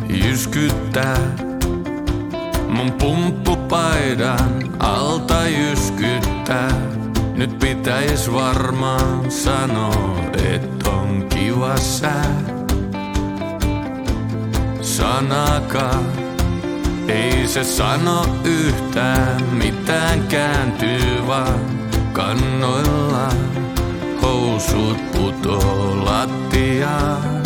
jyskyttää. Mun pumppupaidan alta jyskyttää. Nyt pitäis varmaan sanoa, et on kiva sää. Sanakaan ei se sano yhtään mitään, kääntyy vaan kannoillaan. Housut putoo lattiaan.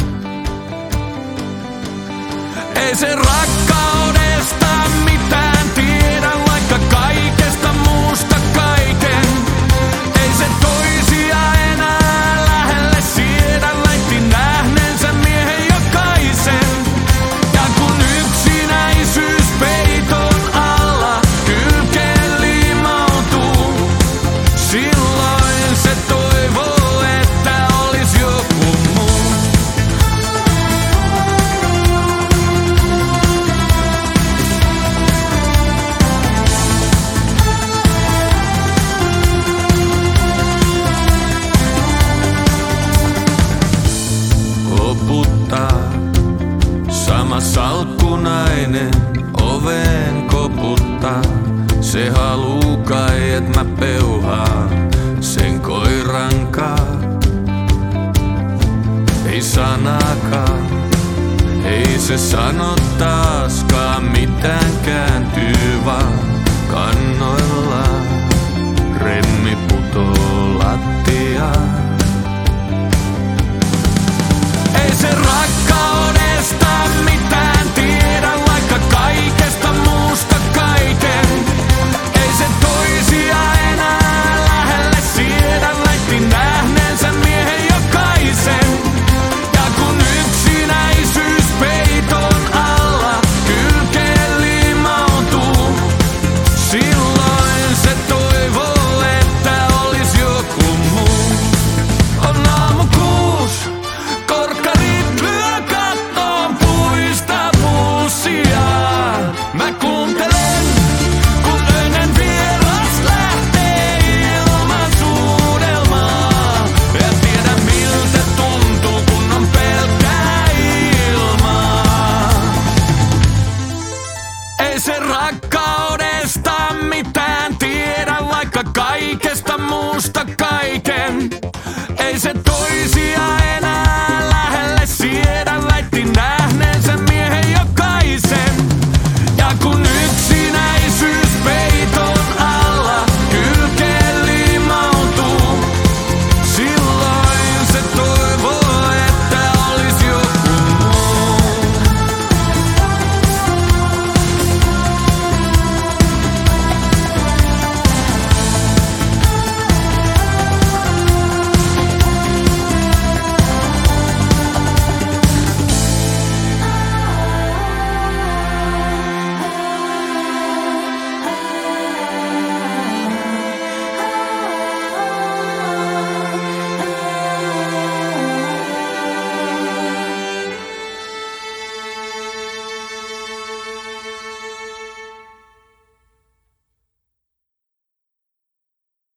Ei se rakkaudesta mitään tiedä, vaikka kaikesta muusta kaiken. Ei se toisia enää lähelle siedä, väitti nähneensä miehen jokaisen. Ja kun yksinäisyys peiton alla kylkeen liimautuu, silloin se toivoo, että olis joku muu. Sama salkkunainen oveen koputtaa. Se haluu kai, et mä peuhaan sen koirankaan. Ei sanakaan, ei se sano taaskaan mitään, kääntyy vaan kannoillaan. Remmi putoo lattiaan. Ei se rakkaudesta mitään tiedä, vaikka kaikesta muusta kaiken. Ei se toisia enää lähelle siedä, väitti nähneensä miehen jokaisen. Ja kun yksinäisyys peiton alla kylkeen liimautuu, silloin se toivoo, että olis joku muu. On aamu 6. Korkkarit lyö kattoon puista puusia. Mä kuuntelen, kun öinen vieras lähtee ilman suudelmaa. Ja tiedän miltä tuntuu, kun on pelkkää ilmaa. Ei se rakkaudesta mitään tiedä, vaikka kaikesta muusta kaiken. Ei se toisia